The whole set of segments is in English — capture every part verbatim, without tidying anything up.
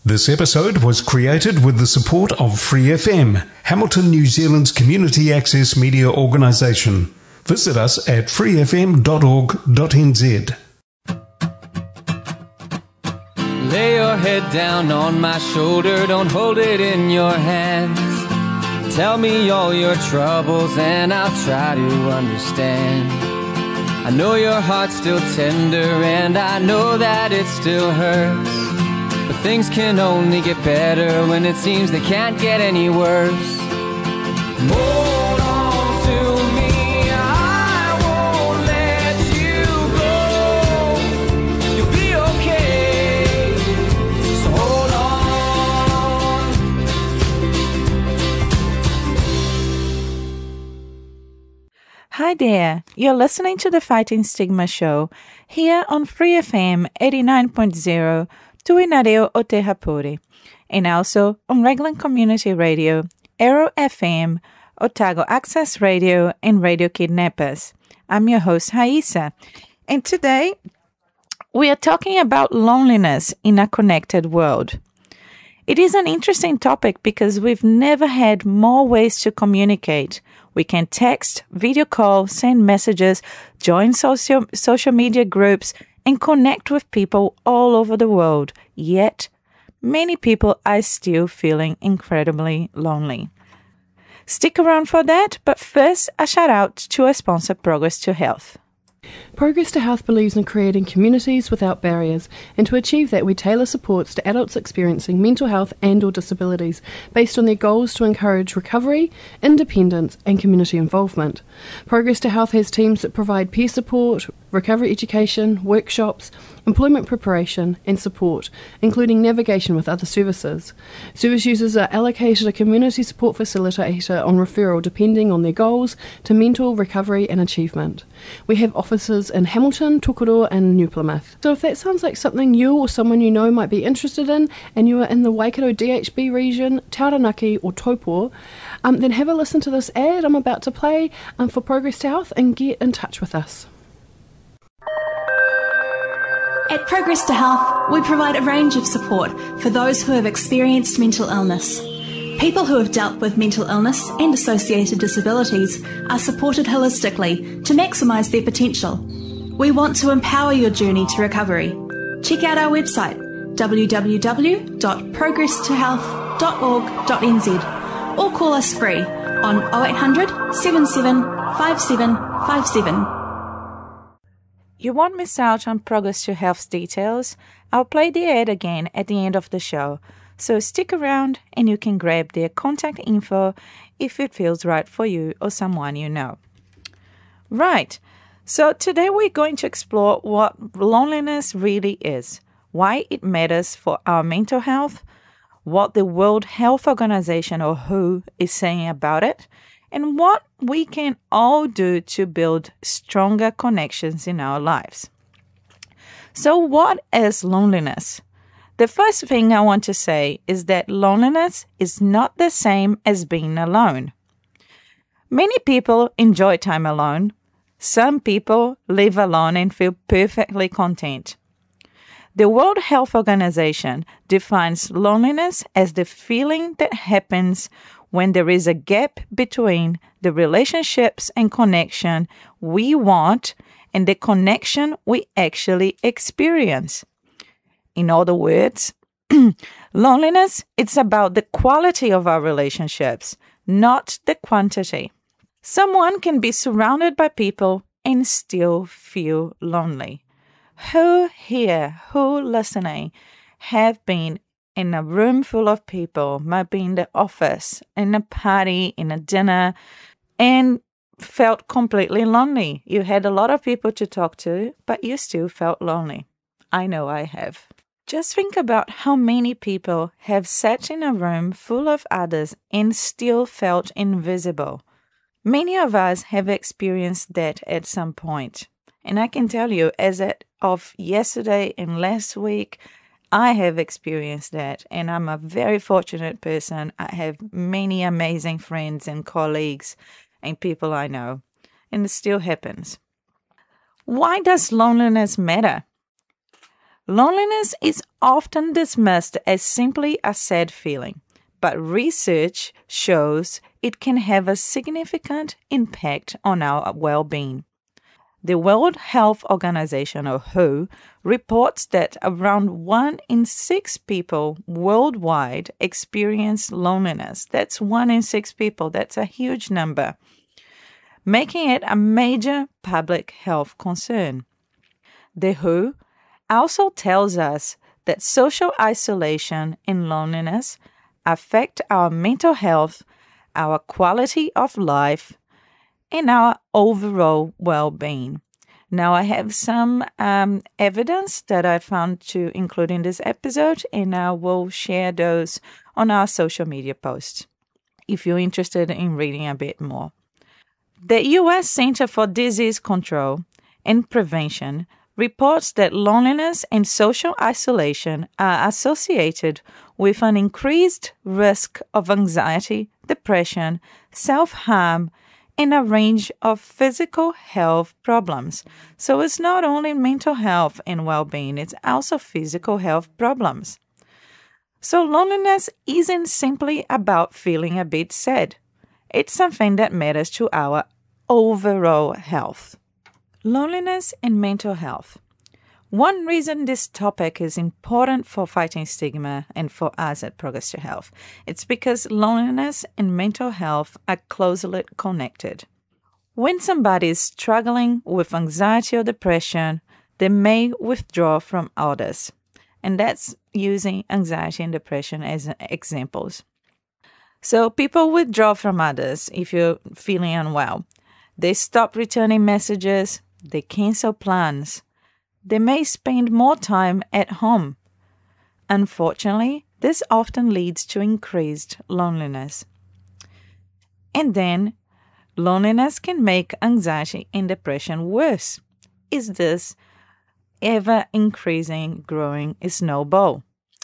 This episode was created with the support of Free F M, Hamilton, New Zealand's community access media organisation. Visit us at free f m dot org dot n z. Lay your head down on my shoulder, don't hold it in your hands. Tell me all your troubles and I'll try to understand. I know your heart's still tender and I know that it still hurts. But things can only get better when it seems they can't get any worse. Hold on to me, I won't let you go. You'll be okay, so hold on. Hi there, you're listening to the Fighting Stigma Show here on Free F M eighty-nine point zero, Tuinareo o Te Hapori, and also on Raglan Community Radio, Aero F M, Otago Access Radio, and Radio Kidnappers. I'm your host, Haisa, and today we are talking about loneliness in a connected world. It is an interesting topic because we've never had more ways to communicate. We can text, video call, send messages, join social, social media groups, and connect with people all over the world. Yet, many people are still feeling incredibly lonely. Stick around for that, but first, a shout out to our sponsor, Progress to Health. Progress to Health believes in creating communities without barriers, and to achieve that we tailor supports to adults experiencing mental health and or disabilities based on their goals to encourage recovery, independence and community involvement. Progress to Health has teams that provide peer support, recovery education, workshops, employment preparation and support, including navigation with other services. Service users are allocated a community support facilitator on referral depending on their goals to mental recovery and achievement. We have offices in Hamilton, Tokoroa and New Plymouth. So if that sounds like something you or someone you know might be interested in and you are in the Waikato D H B region, Taranaki or Taupo, um, then have a listen to this ad I'm about to play um, for Progress to Health and get in touch with us. At Progress to Health, we provide a range of support for those who have experienced mental illness. People who have dealt with mental illness and associated disabilities are supported holistically to maximise their potential. We want to empower your journey to recovery. Check out our website w w w dot progress to health dot org dot n z or call us free on oh eight hundred, seven seven five seven five seven. You won't miss out on Progress to Health's details. I'll play the ad again at the end of the show, so stick around and you can grab their contact info if it feels right for you or someone you know. Right, so today we're going to explore what loneliness really is, why it matters for our mental health, what the World Health Organization or W H O is saying about it, and what we can all do to build stronger connections in our lives. So what is loneliness? The first thing I want to say is that loneliness is not the same as being alone. Many people enjoy time alone. Some people live alone and feel perfectly content. The World Health Organization defines loneliness as the feeling that happens when there is a gap between the relationships and connection we want and the connection we actually experience. In other words, loneliness is about the quality of our relationships, not the quantity. Someone can be surrounded by people and still feel lonely. Who here, who listening, have been in a room full of people, might be in the office, in a party, in a dinner, and felt completely lonely? You had a lot of people to talk to, but you still felt lonely. I know I have. Just think about how many people have sat in a room full of others and still felt invisible. Many of us have experienced that at some point. And I can tell you, as of yesterday and last week, I have experienced that, and I'm a very fortunate person. I have many amazing friends and colleagues and people I know, and it still happens. Why does loneliness matter? Loneliness is often dismissed as simply a sad feeling, but research shows it can have a significant impact on our well-being. The World Health Organization, or W H O, reports that around one in six people worldwide experience loneliness. That's one in six people. That's a huge number, making it a major public health concern. The W H O also tells us that social isolation and loneliness affect our mental health, our quality of life, and our overall well-being. Now, I have some um, evidence that I found to include in this episode, and I will share those on our social media posts if you're interested in reading a bit more. The U S Center for Disease Control and Prevention reports that loneliness and social isolation are associated with an increased risk of anxiety, depression, self-harm, and a range of physical health problems. So it's not only mental health and well-being, it's also physical health problems. So loneliness isn't simply about feeling a bit sad. It's something that matters to our overall health. Loneliness and mental health. One reason this topic is important for fighting stigma and for us at Progress to Health, it's because loneliness and mental health are closely connected. When somebody is struggling with anxiety or depression, they may withdraw from others. And that's using anxiety and depression as examples. So people withdraw from others if you're feeling unwell. They stop returning messages. They cancel plans. They may spend more time at home. Unfortunately, this often leads to increased loneliness. And then, loneliness can make anxiety and depression worse. Is this ever-increasing, growing snowball?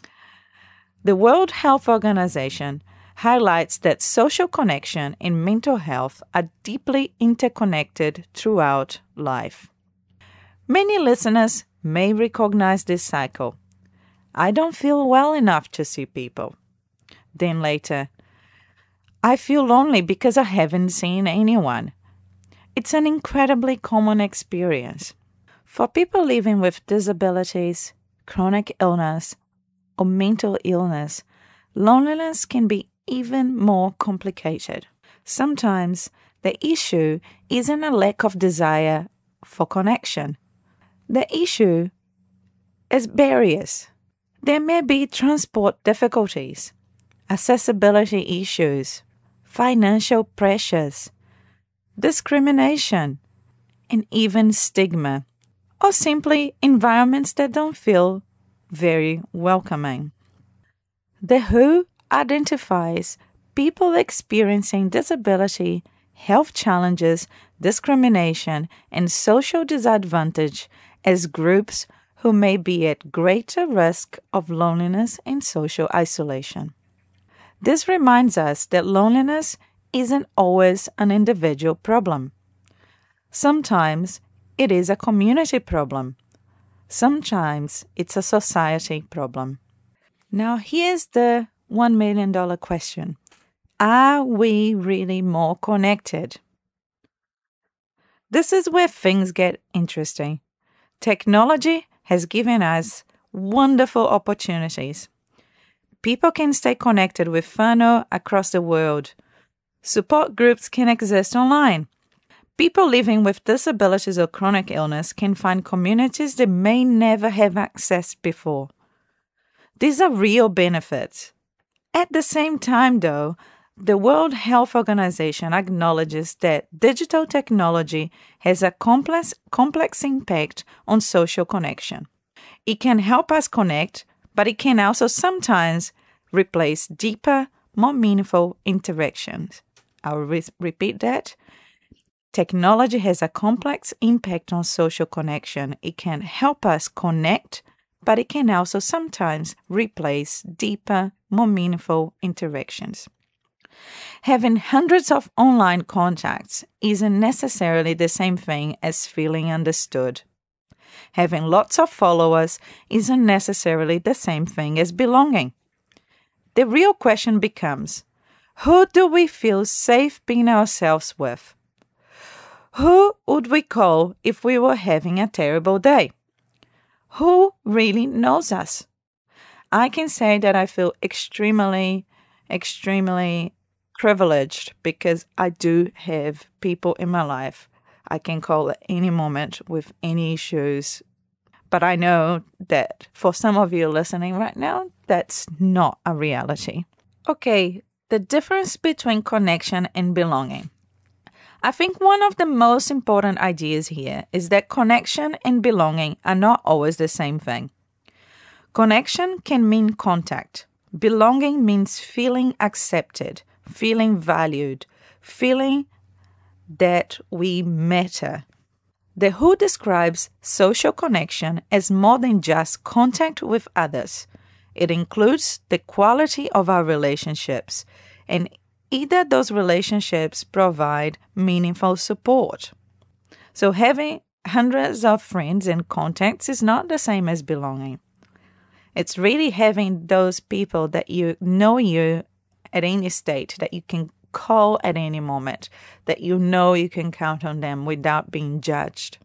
The World Health Organization highlights that social connection and mental health are deeply interconnected throughout life. Many listeners may recognize this cycle. I don't feel well enough to see people. Then later, I feel lonely because I haven't seen anyone. It's an incredibly common experience. For people living with disabilities, chronic illness, or mental illness, loneliness can be even more complicated. Sometimes the issue isn't a lack of desire for connection. The issue is barriers. There may be transport difficulties, accessibility issues, financial pressures, discrimination, and even stigma, or simply environments that don't feel very welcoming. The W H O identifies people experiencing disability, health challenges, discrimination, and social disadvantage as groups who may be at greater risk of loneliness and social isolation. This reminds us that loneliness isn't always an individual problem. Sometimes it is a community problem. Sometimes it's a society problem. Now here's the one million dollars question. Are we really more connected? This is where things get interesting. Technology has given us wonderful opportunities. People can stay connected with whānau across the world. Support groups can exist online. People living with disabilities or chronic illness can find communities they may never have accessed before. These are real benefits. At the same time, though, the World Health Organization acknowledges that digital technology has a complex, complex impact on social connection. It can help us connect, but it can also sometimes replace deeper, more meaningful interactions. I'll re- repeat that. Technology has a complex impact on social connection. It can help us connect, but it can also sometimes replace deeper, more meaningful interactions. Having hundreds of online contacts isn't necessarily the same thing as feeling understood. Having lots of followers isn't necessarily the same thing as belonging. The real question becomes, who do we feel safe being ourselves with? Who would we call if we were having a terrible day? Who really knows us? I can say that I feel extremely, extremely privileged because I do have people in my life I can call at any moment with any issues. But I know that for some of you listening right now, that's not a reality. Okay, the difference between connection and belonging. I think one of the most important ideas here is that connection and belonging are not always the same thing. Connection can mean contact. Belonging means feeling accepted, feeling valued, feeling that we matter. The W H O describes social connection as more than just contact with others. It includes the quality of our relationships, and either those relationships provide meaningful support. So having hundreds of friends and contacts is not the same as belonging. It's really having those people that you know you at any state, that you can call at any moment, that you know you can count on them without being judged.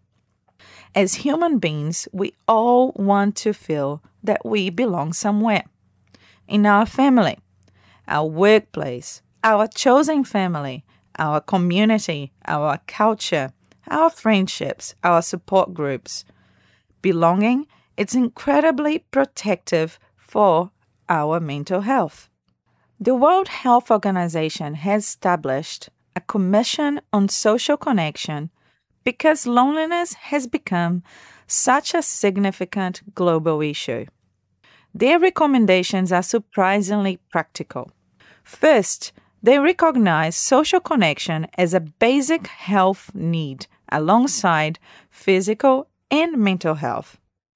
As human beings, we all want to feel that we belong somewhere. In our family, our workplace, our chosen family, our community, our culture, our friendships, our support groups. Belonging is incredibly protective for our mental health. The World Health Organization has established a Commission on Social Connection because loneliness has become such a significant global issue. Their recommendations are surprisingly practical. First, they recognize social connection as a basic health need alongside physical and mental health.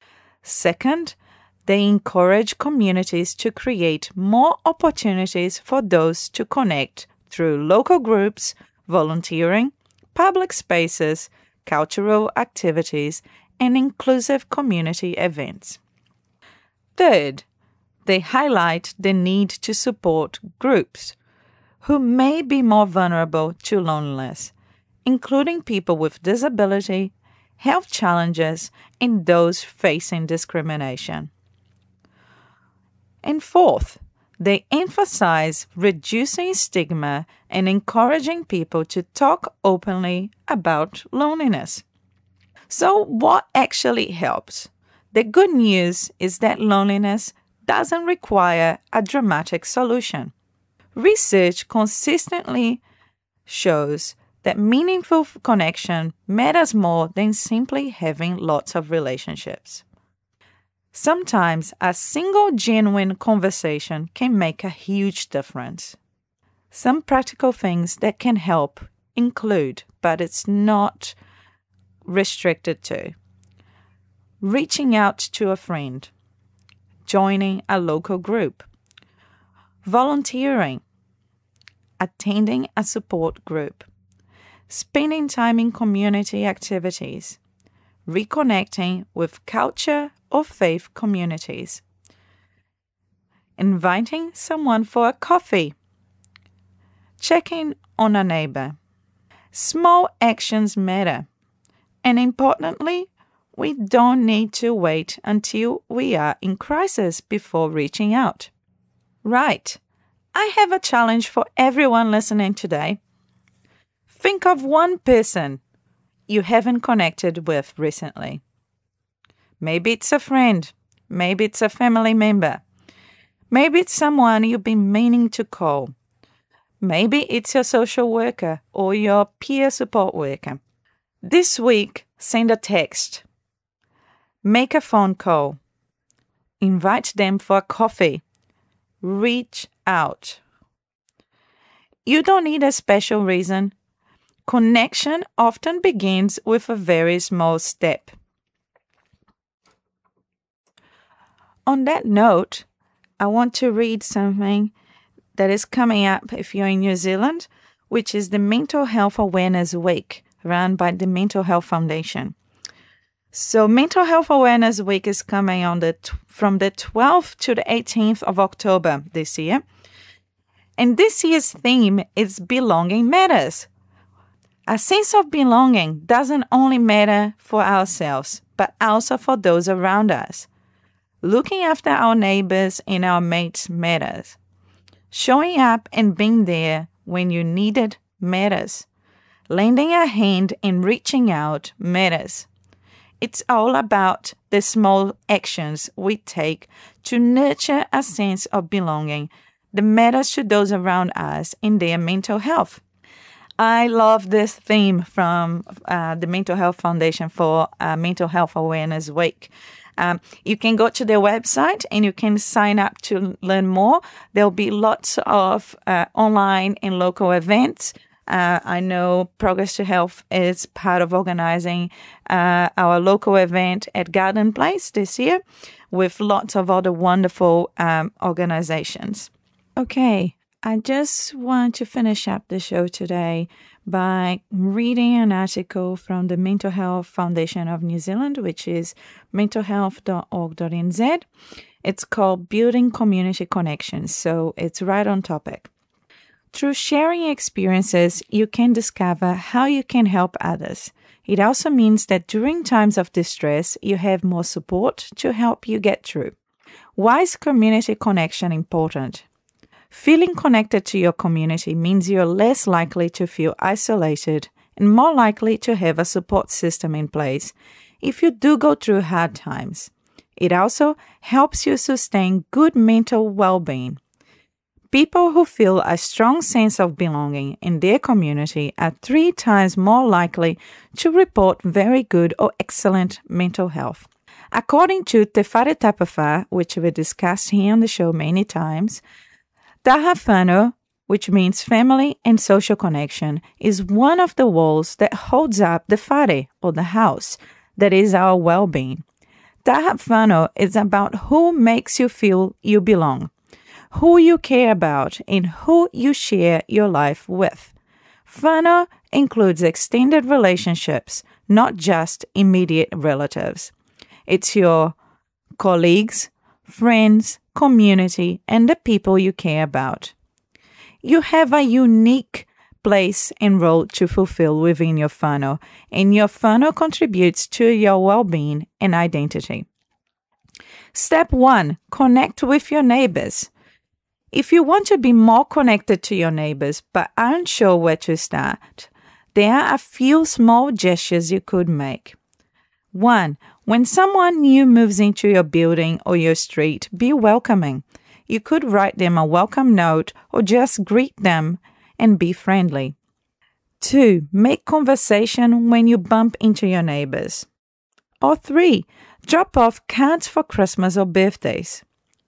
Second, they encourage communities to create more opportunities for those to connect through local groups, volunteering, public spaces, cultural activities, and inclusive community events. Third, they highlight the need to support groups who may be more vulnerable to loneliness, including people with disability, health challenges, and those facing discrimination. And fourth, they emphasize reducing stigma and encouraging people to talk openly about loneliness. So what actually helps? The good news is that loneliness doesn't require a dramatic solution. Research consistently shows that meaningful connection matters more than simply having lots of relationships. Sometimes a single genuine conversation can make a huge difference. Some practical things that can help include, but it's not restricted to, reaching out to a friend, joining a local group, volunteering, attending a support group, spending time in community activities, reconnecting with culture or faith communities, inviting someone for a coffee, checking on a neighbor. Small actions matter, and importantly, we don't need to wait until we are in crisis before reaching out. Right, I have a challenge for everyone listening today. Think of one person you haven't connected with recently. Maybe it's a friend. Maybe it's a family member. Maybe it's someone you've been meaning to call. Maybe it's your social worker or your peer support worker. This week, send a text. Make a phone call. Invite them for a coffee. Reach out. You don't need a special reason. Connection often begins with a very small step. On that note, I want to read something that is coming up if you're in New Zealand, which is the Mental Health Awareness Week run by the Mental Health Foundation. So Mental Health Awareness Week is coming on the t- from the twelfth to the eighteenth of October this year. And this year's theme is Belonging Matters. A sense of belonging doesn't only matter for ourselves, but also for those around us. Looking after our neighbors and our mates matters. Showing up and being there when you need it matters. Lending a hand and reaching out matters. It's all about the small actions we take to nurture a sense of belonging that matters to those around us in their mental health. I love this theme from uh, the Mental Health Foundation for uh, Mental Health Awareness Week. Um, you can go to their website and you can sign up to learn more. There'll be lots of uh, online and local events. Uh, I know Progress to Health is part of organizing uh, our local event at Garden Place this year with lots of other wonderful um, organizations. Okay, I just want to finish up the show today by reading an article from the Mental Health Foundation of New Zealand, which is mental health dot org dot n z. It's called Building Community Connections, so it's right on topic. Through sharing experiences, you can discover how you can help others. It also means that during times of distress, you have more support to help you get through. Why is community connection important? Feeling connected to your community means you're less likely to feel isolated and more likely to have a support system in place if you do go through hard times. It also helps you sustain good mental well-being. People who feel a strong sense of belonging in their community are three times more likely to report very good or excellent mental health. According to Te Whare Tapawha, which we discussed here on the show many times, Taha Whānau, which means family and social connection, is one of the walls that holds up the whare, or the house, that is our well-being. Taha Whānau is about who makes you feel you belong, who you care about, and who you share your life with. Whānau includes extended relationships, not just immediate relatives. It's your colleagues, friends, community, and the people you care about. You have a unique place and role to fulfill within your whānau, and your whānau contributes to your well-being and identity. Step one, connect with your neighbors. If you want to be more connected to your neighbors but aren't sure where to start, there are a few small gestures you could make. One, when someone new moves into your building or your street, be welcoming. You could write them a welcome note or just greet them and be friendly. Two, make conversation when you bump into your neighbors. Or three, drop off cards for Christmas or birthdays.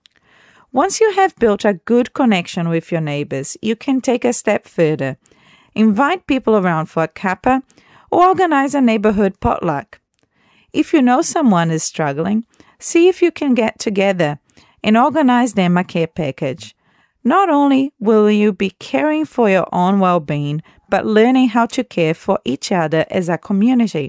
Once you have built a good connection with your neighbors, you can take a step further. Invite people around for a cuppa or organize a neighborhood potluck. If you know someone is struggling, see if you can get together and organize them a care package. Not only will you be caring for your own well-being, but learning how to care for each other as a community.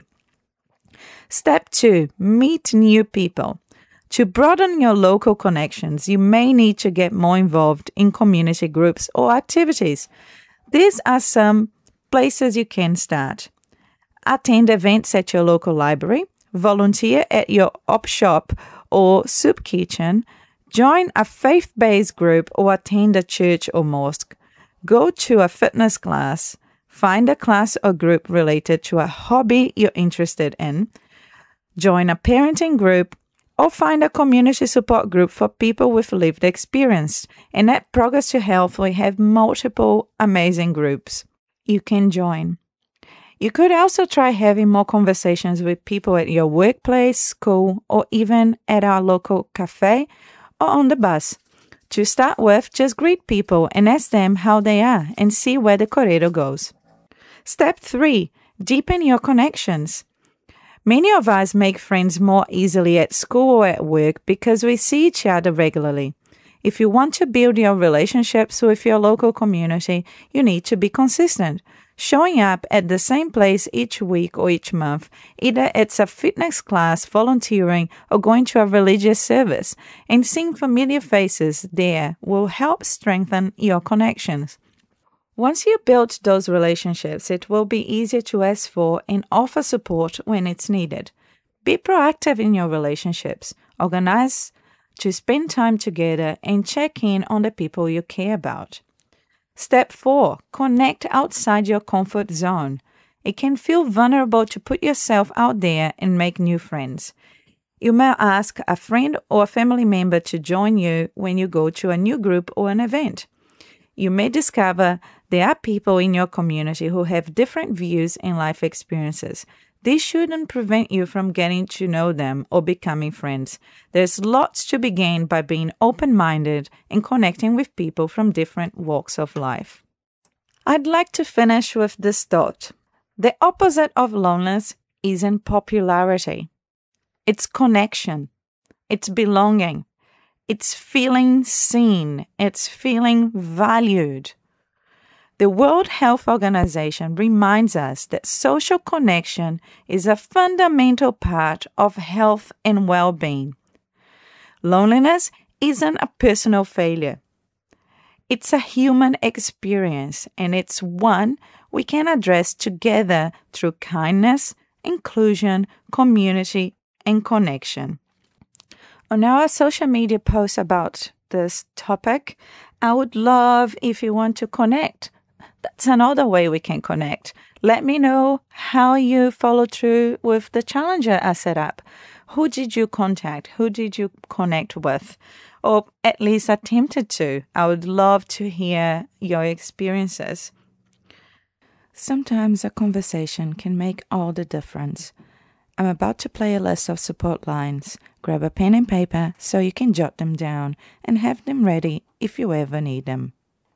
Step two, meet new people. To broaden your local connections, you may need to get more involved in community groups or activities. These are some places you can start. Attend events at your local library, volunteer at your op shop or soup kitchen, join a faith-based group or attend a church or mosque, go to a fitness class, find a class or group related to a hobby you're interested in, join a parenting group, or find a community support group for people with lived experience. And at Progress to Health, we have multiple amazing groups you can join. You could also try having more conversations with people at your workplace, school, or even at our local cafe or on the bus. To start with, just greet people and ask them how they are and see where the corredo goes. Step three, deepen your connections. Many of us make friends more easily at school or at work because we see each other regularly. If you want to build your relationships with your local community, you need to be consistent. Showing up at the same place each week or each month, either it's a fitness class, volunteering, or going to a religious service, and seeing familiar faces there will help strengthen your connections. Once you build those relationships, it will be easier to ask for and offer support when it's needed. Be proactive in your relationships. Organize to spend time together and check in on the people you care about. Step four, connect outside your comfort zone. It can feel vulnerable to put yourself out there and make new friends. You may ask a friend or a family member to join you when you go to a new group or an event. You may discover there are people in your community who have different views and life experiences. This shouldn't prevent you from getting to know them or becoming friends. There's lots to be gained by being open-minded and connecting with people from different walks of life. I'd like to finish with this thought. The opposite of loneliness isn't popularity. It's connection. It's belonging. It's feeling seen. It's feeling valued. The World Health Organization reminds us that social connection is a fundamental part of health and well-being. Loneliness isn't a personal failure. It's a human experience, and it's one we can address together through kindness, inclusion, community, and connection. On our social media posts about this topic, I would love if you want to connect. That's another way we can connect. Let me know how you follow through with the challenge I set up. Who did you contact? Who did you connect with? Or at least attempted to. I would love to hear your experiences. Sometimes a conversation can make all the difference. I'm about to play a list of support lines. Grab a pen and paper so you can jot them down and have them ready if you ever need them.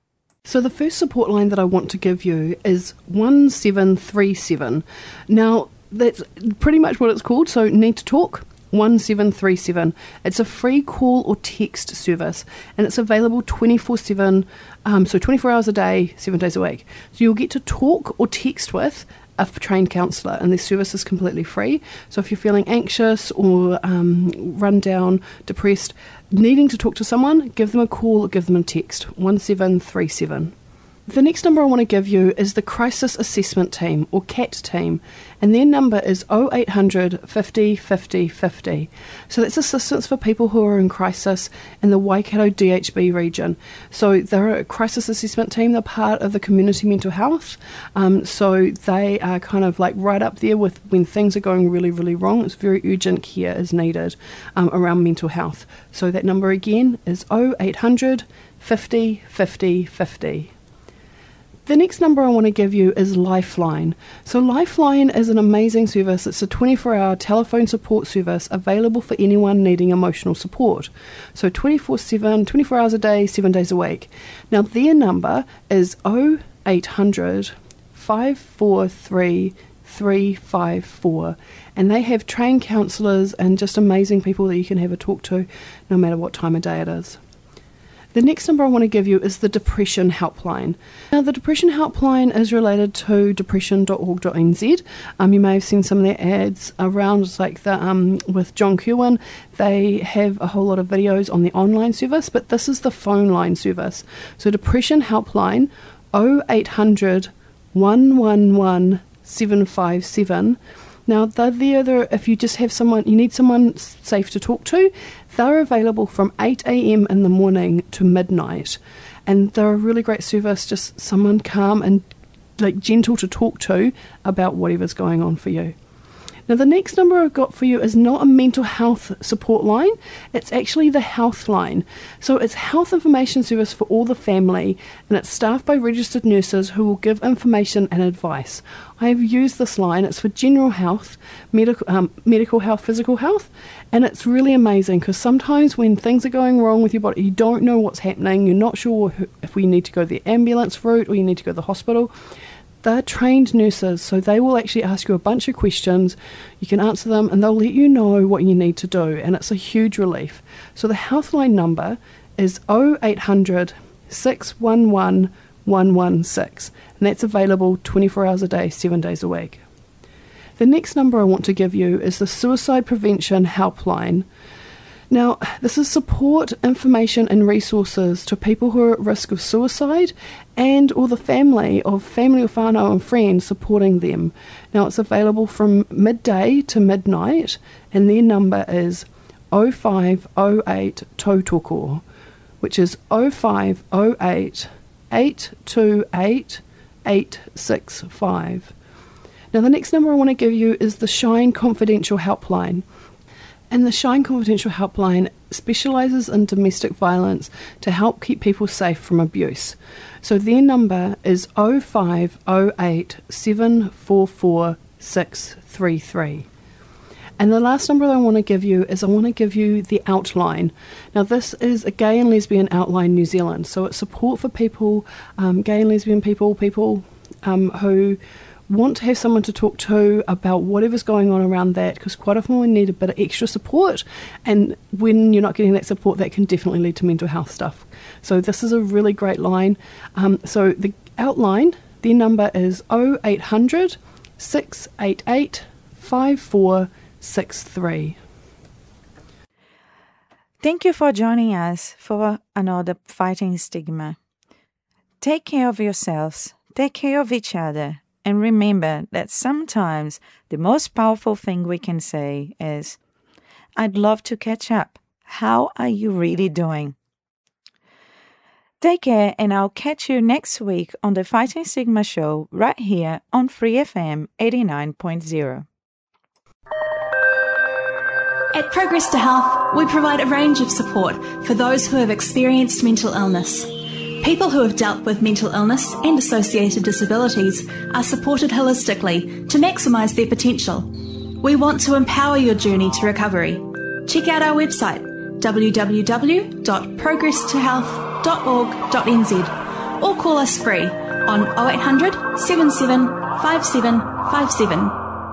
So the first support line that I want to give you is one seven three seven. Now, that's pretty much what it's called, so Need to Talk, one seven three seven. It's a free call or text service, and it's available twenty-four seven, um, so twenty-four hours a day, seven days a week. So you'll get to talk or text with a trained counsellor, and this service is completely free. So if you're feeling anxious or um, run down, depressed, needing to talk to someone, give them a call or give them a text, one seven three seven. The next number I want to give you is the Crisis Assessment Team, or C A T team, and their number is oh eight hundred, fifty, fifty, fifty. So that's assistance for people who are in crisis in the Waikato D H B region. So they're a crisis assessment team, they're part of the community mental health, um, so they are kind of like right up there with when things are going really, really wrong. It's very urgent care is needed um, around mental health. So that number again is oh eight hundred, fifty, fifty, fifty. The next number I want to give you is Lifeline. So Lifeline is an amazing service. It's a twenty-four hour telephone support service available for anyone needing emotional support. So twenty-four seven, twenty-four hours a day, seven days a week. Now their number is oh eight hundred, five four three, three five four, and they have trained counsellors and just amazing people that you can have a talk to no matter what time of day it is. The next number I want to give you is the Depression Helpline. Now, the Depression Helpline is related to depression dot org dot n z. Um, you may have seen some of their ads around, it's like the um, with John Kirwan. They have a whole lot of videos on the online service, but this is the phone line service. So Depression Helpline, oh eight hundred, one one one, seven five seven. Now, they're there if you just have someone, you need someone safe to talk to. They're available from eight a.m. in the morning to midnight. And they're a really great service, just someone calm and like gentle to talk to about whatever's going on for you. Now, the next number I've got for you is not a mental health support line. It's actually the Health Line. So it's health information service for all the family, and it's staffed by registered nurses who will give information and advice. I have used this line. It's for general health, medical, um, medical health, physical health, and it's really amazing because sometimes when things are going wrong with your body, you don't know what's happening, you're not sure if we need to go the ambulance route or you need to go to the hospital. They're trained nurses, so they will actually ask you a bunch of questions. You can answer them and they'll let you know what you need to do, and it's a huge relief. So the Healthline number is oh eight hundred, six one one, one one six, and that's available twenty-four hours a day, seven days a week. The next number I want to give you is the Suicide Prevention Helpline. Now, this is support, information and resources to people who are at risk of suicide and or the family of family or whānau and friends supporting them. Now, it's available from midday to midnight, and their number is oh five oh eight tautoko, which is oh five oh eight, eight two eight, eight six five. Now, the next number I want to give you is the Shine Confidential Helpline. And the Shine Confidential Helpline specialises in domestic violence to help keep people safe from abuse. So their number is oh five oh eight, seven four four, six three three. And the last number that I want to give you is I want to give you the Outline. Now, this is a Gay and Lesbian Outline New Zealand. So it's support for people, um, gay and lesbian people, people um, who want to have someone to talk to about whatever's going on around that, because quite often we need a bit of extra support, and when you're not getting that support, that can definitely lead to mental health stuff. So this is a really great line. Um, so the Outline, their number is oh eight hundred, six eight eight, five four six three. Thank you for joining us for another Fighting Stigma. Take care of yourselves, take care of each other, and remember that sometimes the most powerful thing we can say is, I'd love to catch up. How are you really doing? Take care, and I'll catch you next week on the Fighting Stigma Show right here on Free F M eighty-nine point oh. At Progress to Health, we provide a range of support for those who have experienced mental illness. People who have dealt with mental illness and associated disabilities are supported holistically to maximise their potential. We want to empower your journey to recovery. Check out our website w w w dot progress to health dot org dot n z or call us free on oh eight hundred, seven seven five seven five seven.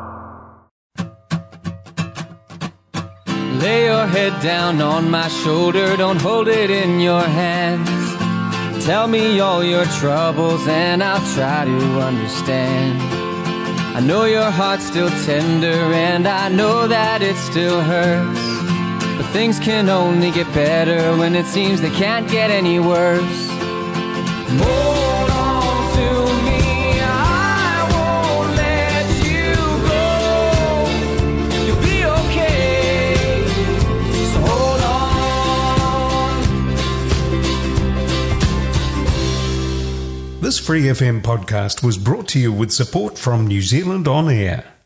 Lay your head down on my shoulder, don't hold it in your hands. Tell me all your troubles and I'll try to understand. I know your heart's still tender and I know that it still hurts, but things can only get better when it seems they can't get any worse. Hold on to me, I won't let you go. You'll be okay, so hold on. This Free F M podcast was brought to you with support from New Zealand On Air.